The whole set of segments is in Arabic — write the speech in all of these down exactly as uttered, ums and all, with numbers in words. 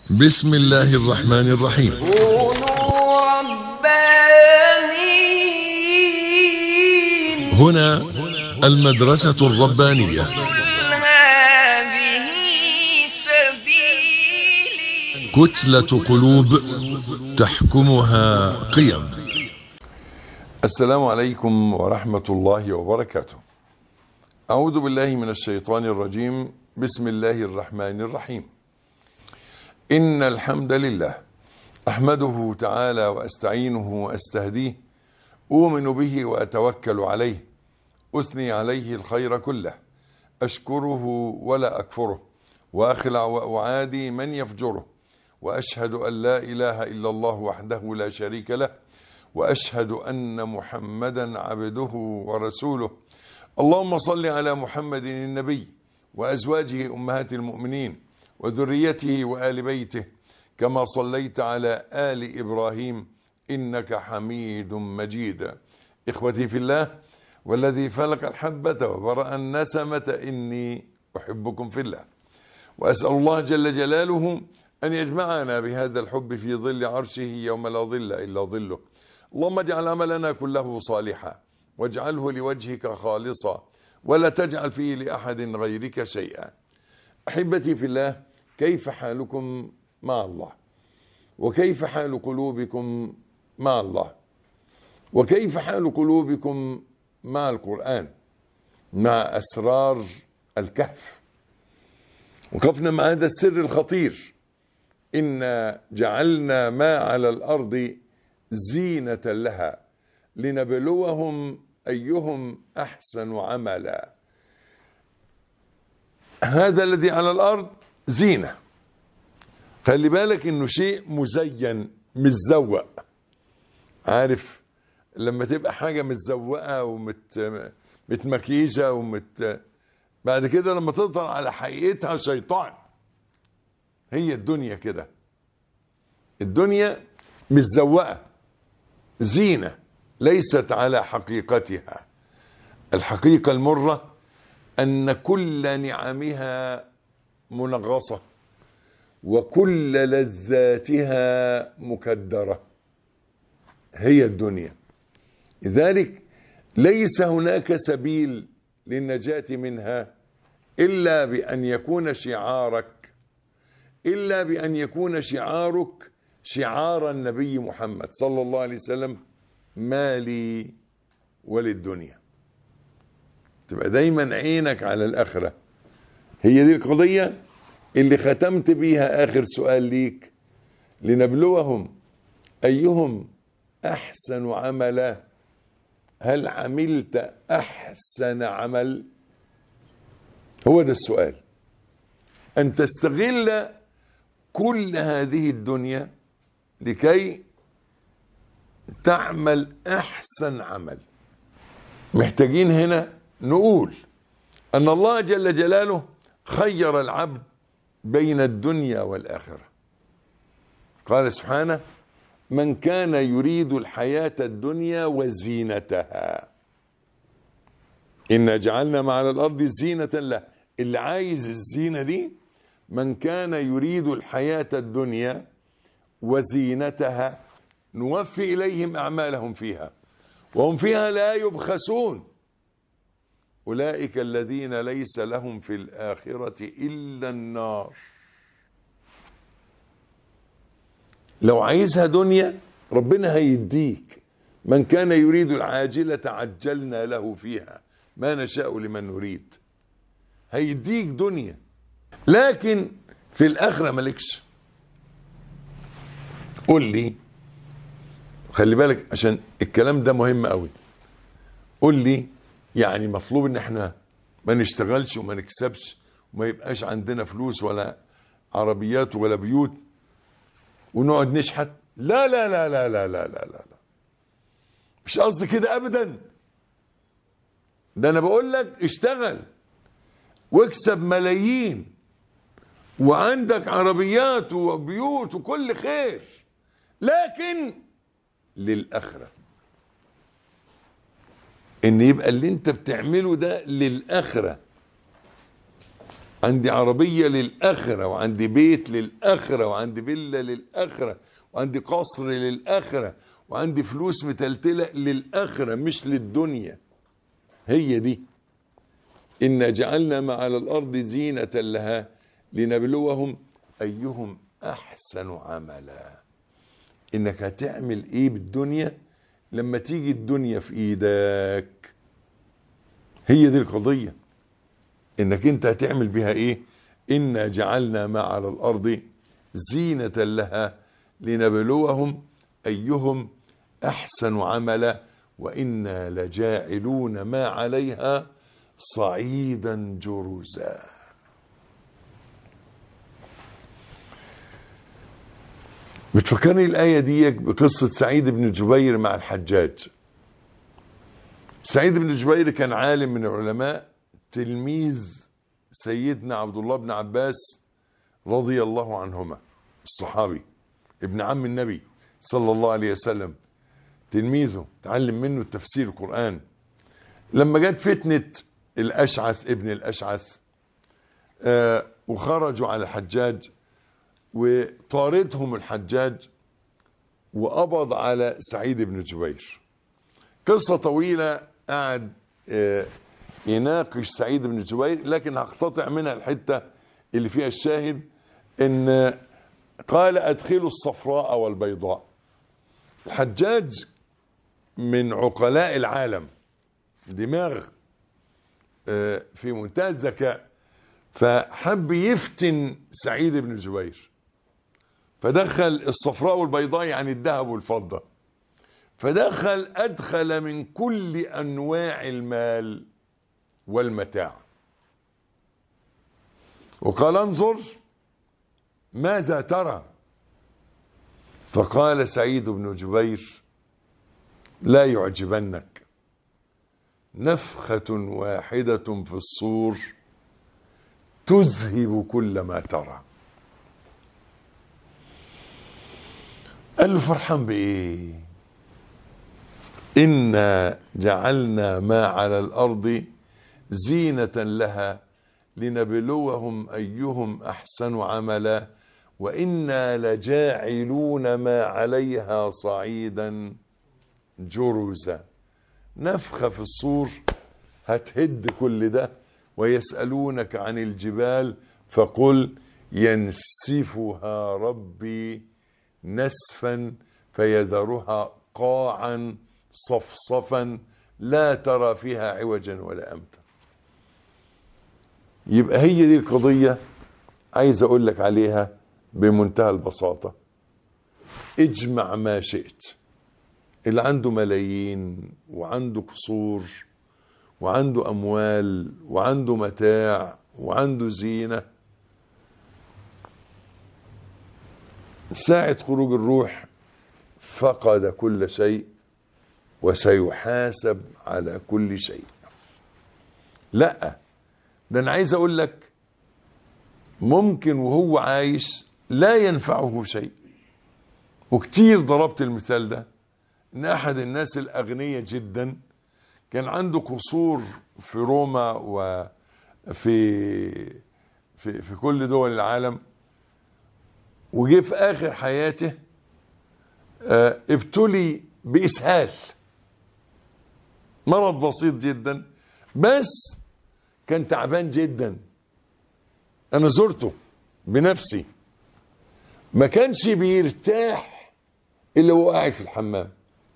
بسم الله الرحمن الرحيم. كونوا ربانيين. هنا المدرسة الربانية. قل هذه سبيلي. كتلة قلوب تحكمها قيم. السلام عليكم ورحمة الله وبركاته. أعوذ بالله من الشيطان الرجيم. بسم الله الرحمن الرحيم. إن الحمد لله أحمده تعالى وأستعينه وأستهديه، أؤمن به وأتوكل عليه، أثني عليه الخير كله، أشكره ولا أكفره، وأخلع وأعادي من يفجره، وأشهد أن لا إله إلا الله وحده لا شريك له، وأشهد أن محمدا عبده ورسوله. اللهم صل على محمد النبي وأزواجه أمهات المؤمنين وذريته وآل بيته كما صليت على آل إبراهيم إنك حميد مجيد. إخوتي في الله، والذي فلق الحبة وبرأ النسمة إني أحبكم في الله، وأسأل الله جل جلاله أن يجمعنا بهذا الحب في ظل عرشه يوم لا ظل إلا ظله. اللهم اجعل عملنا كله صالحا، واجعله لوجهك خالصا، ولا تجعل فيه لأحد غيرك شيئا. أحبتي في الله، كيف حالكم مع الله؟ وكيف حال قلوبكم مع الله؟ وكيف حال قلوبكم مع القرآن، مع أسرار الكهف؟ وقفنا مع هذا السر الخطير: إنا جعلنا ما على الأرض زينة لها لنبلوهم أيهم أحسن عملا. هذا الذي على الأرض زينة، خلي بالك إنه شيء مزين متزوق. عارف لما تبقى حاجة متزوقة ومتمكيجة ومت بعد كده لما تظهر على حقيقتها شيطان. هي الدنيا كده، الدنيا متزوقة زينة ليست على حقيقتها. الحقيقة المرة أن كل نعمها منغصة، وكل لذاتها مكدرة. هي الدنيا. لذلك ليس هناك سبيل للنجاة منها إلا بأن يكون شعارك إلا بأن يكون شعارك شعار النبي محمد صلى الله عليه وسلم: ما لي وللدنيا. تبقى دايما عينك على الآخرة. هي دي القضية اللي ختمت بيها آخر سؤال ليك: لنبلوهم أيهم أحسن عملا. هل عملت أحسن عمل؟ هو ده السؤال. أن تستغل كل هذه الدنيا لكي تعمل أحسن عمل. محتاجين هنا نقول أن الله جل جلاله خير العبد بين الدنيا والآخرة. قال سبحانه: من كان يريد الحياة الدنيا وزينتها إنا جعلنا ما على الأرض زينة له. اللي عايز الزينة دي: من كان يريد الحياة الدنيا وزينتها نوفي إليهم أعمالهم فيها وهم فيها لا يبخسون أولئك الذين ليس لهم في الآخرة إلا النار. لو عايزها دنيا ربنا هيديك. من كان يريد العاجلة عجلنا له فيها ما نشاء لمن نريد. هيديك دنيا، لكن في الآخرة مالكش. قول لي، خلي بالك عشان الكلام ده مهم قوي. قول لي، يعني مطلوب ان احنا ما نشتغلش وما نكسبش وما يبقاش عندنا فلوس ولا عربيات ولا بيوت ونقعد نشحت؟ لا لا لا لا لا لا لا لا مش قصدي كده ابدا. ده انا بقول لك اشتغل واكسب ملايين وعندك عربيات وبيوت وكل خير، لكن للآخرة. ان يبقى اللي انت بتعمله ده للآخرة. عندي عربية للآخرة، وعندي بيت للآخرة، وعندي فيلا للآخرة، وعندي قصر للآخرة، وعندي فلوس متلتلة للآخرة مش للدنيا. هي دي إنا جعلنا ما على الأرض زينة لها لنبلوهم أيهم أحسن عملا. إنك هتعمل إيه بالدنيا لما تيجي الدنيا في إيدك. هي دي القضية، إنك أنت هتعمل بها إيه. إنا جعلنا ما على الأرض زينة لها لنبلوهم أيهم أحسن عملا وإنا لجاعلون ما عليها صعيدا جرزا. بتفكرني الآية دي بقصة سعيد بن جبير مع الحجاج. سعيد بن جبير كان عالم من العلماء، تلميذ سيدنا عبد الله بن عباس رضي الله عنهما، الصحابي ابن عم النبي صلى الله عليه وسلم، تلميذه تعلم منه التفسير القرآن. لما جت فتنة الأشعث ابن الأشعث آه وخرجوا على الحجاج وطاردهم الحجاج وقبض على سعيد بن جبير. قصة طويلة، قاعد آه يناقش سعيد بن جبير، لكن هقتطع منها الحتة اللي فيها الشاهد. ان قال ادخلوا الصفراء والبيضاء. الحجاج من عقلاء العالم، دماغ آه في منتهى الذكاء، فحب يفتن سعيد بن جبير، فدخل الصفراء والبيضاء يعني الذهب والفضة، فدخل أدخل من كل أنواع المال والمتاع، وقال انظر ماذا ترى. فقال سعيد بن جبير لا يعجبنك، نفخة واحدة في الصور تذهب كل ما ترى. قال له فرحان بإيه؟ إنا جعلنا ما على الأرض زينة لها لنبلوهم أيهم أحسن عملا وإنا لجاعلون ما عليها صعيدا جرزا. نفخة في الصور هتهد كل ده. ويسألونك عن الجبال فقل ينسفها ربي نسفا فيذرها قاعا صفصفا لا ترى فيها عوجا ولا أمتا. يبقى هي دي القضية عايز أقول لك عليها بمنتهى البساطة. اجمع ما شئت. اللي عنده ملايين وعنده قصور وعنده أموال وعنده متاع وعنده زينة، ساعة خروج الروح فقد كل شيء وسيحاسب على كل شيء. لا، ده أنا عايز أقول لك ممكن وهو عايش لا ينفعه شيء. وكتير ضربت المثال ده، ان احد الناس الاغنياء جدا كان عنده قصور في روما وفي في في كل دول العالم، وجه في اخر حياته اه ابتلي باسهال، مرض بسيط جدا بس كان تعبان جدا. انا زرته بنفسي، ما كانش بيرتاح الا وهو قاعد في الحمام.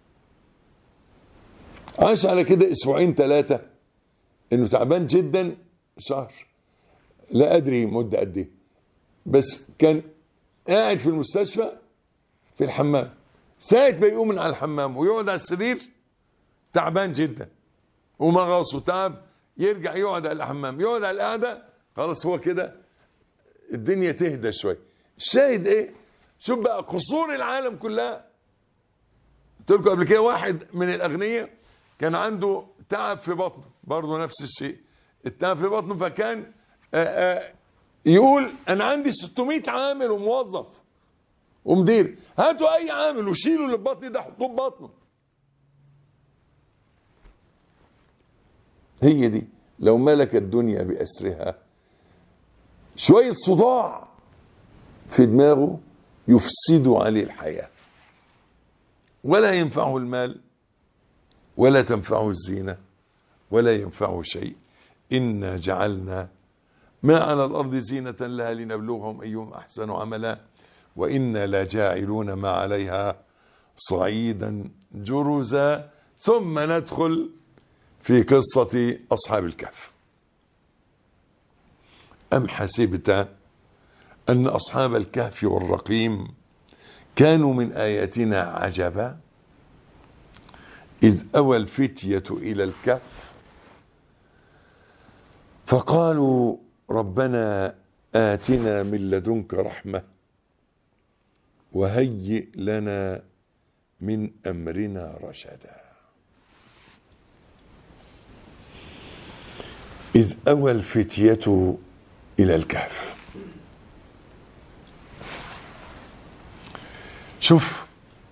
عاش على كده اسبوعين ثلاثة انه تعبان جدا، شهر لا ادري مدة قد ايه، بس كان قاعد في المستشفى في الحمام. ساعة ما يقوم من على الحمام ويقعد على السرير تعبان جدا ومغص وتعب، يرجع يقعد على الحمام، يقعد على القعدة، خلاص هو كده الدنيا تهدى شوية. الشاهد ايه؟ شوف بقى قصور العالم كلها. قلت لكم قبل كده واحد من الاغنياء كان عنده تعب في بطنه، برضه نفس الشيء، التعب في بطنه، فكان آآ آآ يقول انا عندي ستمائة عامل وموظف ومدير، هاتوا اي عامل وشيلوا اللي في بطني ده حطوه في بطنه. هي دي لو ملك الدنيا بأسرها شوية صداع في دماغه يفسدوا عليه الحياة، ولا ينفعه المال ولا تنفعه الزينة ولا ينفعه شيء. إنا جعلنا ما على الأرض زينة لها لنبلوهم أيهم أحسن عملا وإنا لجاعلون ما عليها صعيدا جرزا. ثم ندخل في قصة أصحاب الكهف. أم حسبت أن أصحاب الكهف والرقيم كانوا من آياتنا عجبا إذ أوى الفتية إلى الكهف فقالوا ربنا آتنا من لدنك رحمة وهيئ لنا من أمرنا رشدا. إذ أوى الفتية إلى الكهف. شوف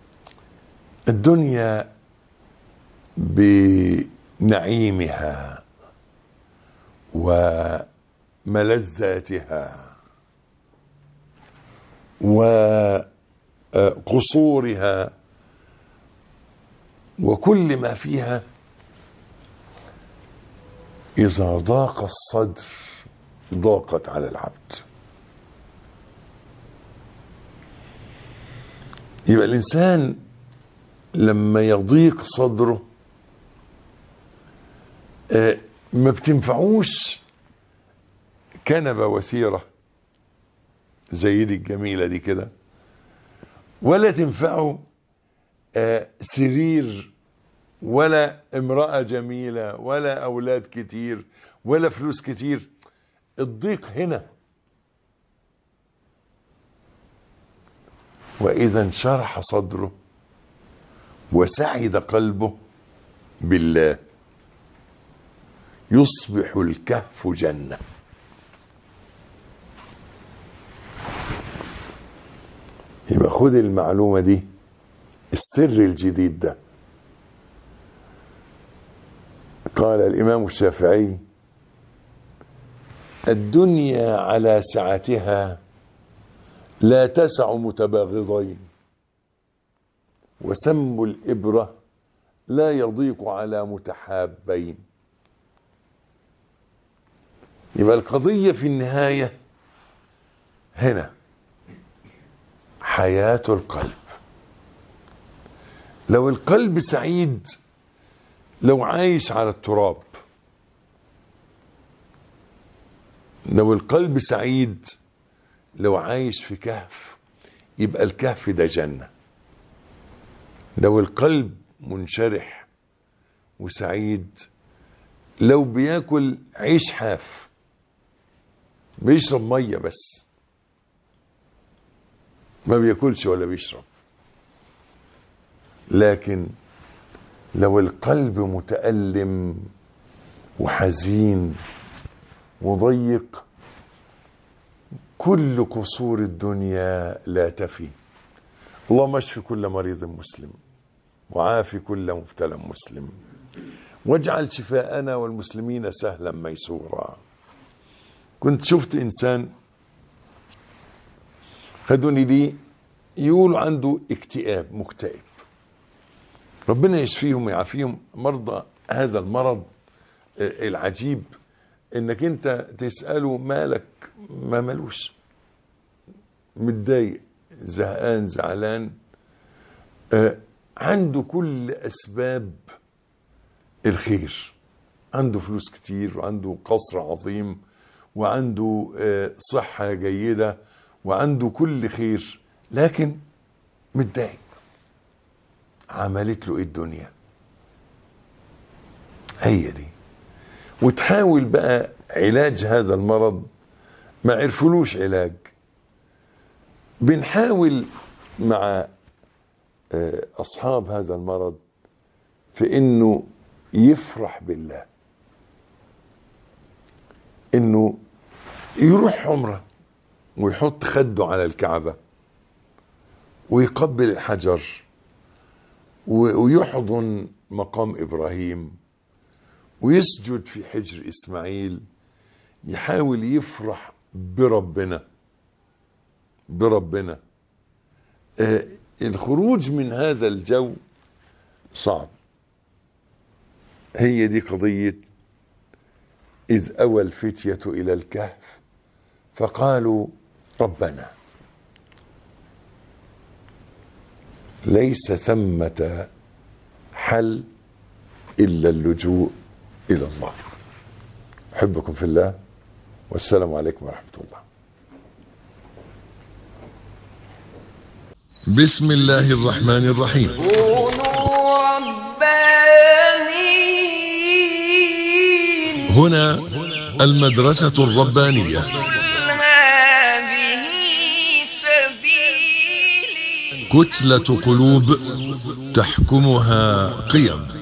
الدنيا بنعيمها وملذاتها وقصورها وكل ما فيها، إذا ضاق الصدر ضاقت على العبد. يبقى الإنسان لما يضيق صدره ما بتنفعوش كنبة وثيرة زي دي الجميلة دي كده، ولا تنفعه سرير ولا امرأة جميلة ولا أولاد كتير ولا فلوس كتير. الضيق هنا. وإذا انشرح صدره وسعد قلبه بالله يصبح الكهف جنة. يبقى خد المعلومة دي، السر الجديد ده. قال الإمام الشافعي الدنيا على سعتها لا تسع متباغضين، وسم الإبرة لا يضيق على متحابين. يبقى القضية في النهاية هنا حياة القلب. لو القلب سعيد، لو عايش على التراب، لو القلب سعيد لو عايش في كهف، يبقى الكهف ده جنة. لو القلب منشرح وسعيد، لو بياكل عيش حاف بيشرب مية بس ما بياكلش ولا بيشرب، لكن لو القلب متألم وحزين وضيق، كل قصور الدنيا لا تفي. اللهم اشف كل مريض مسلم وعافي كل مبتلى مسلم واجعل شفاءنا والمسلمين سهلا ميسورا. كنت شفت انسان خدوني لي يقول عنده اكتئاب، مكتئب، ربنا يشفيهم ويعافيهم مرضى هذا المرض العجيب، انك انت تسأله مالك ما ملوش، متضايق زهقان زعلان، آه عنده كل اسباب الخير، عنده فلوس كتير وعنده قصر عظيم وعنده آه صحة جيدة وعنده كل خير، لكن متضايق. عملت له ايه الدنيا؟ هي دي. وتحاول بقى علاج هذا المرض، ما عرفلوش علاج. بنحاول مع أصحاب هذا المرض في إنه يفرح بالله، إنه يروح عمره ويحط خده على الكعبة ويقبل الحجر ويحضن مقام إبراهيم ويسجد في حجر إسماعيل. يحاول يفرح بربنا بربنا آه الخروج من هذا الجو صعب. هي دي قضية إذ أوى الفتية إلى الكهف فقالوا ربنا ليس ثمة حل إلا اللجوء إلى الله. أحبكم في الله والسلام عليكم ورحمة الله. بسم الله الرحمن الرحيم. كونوا ربانيين. هنا المدرسة الربانية. قل هذه سبيلي. كتلة قلوب تحكمها قيم.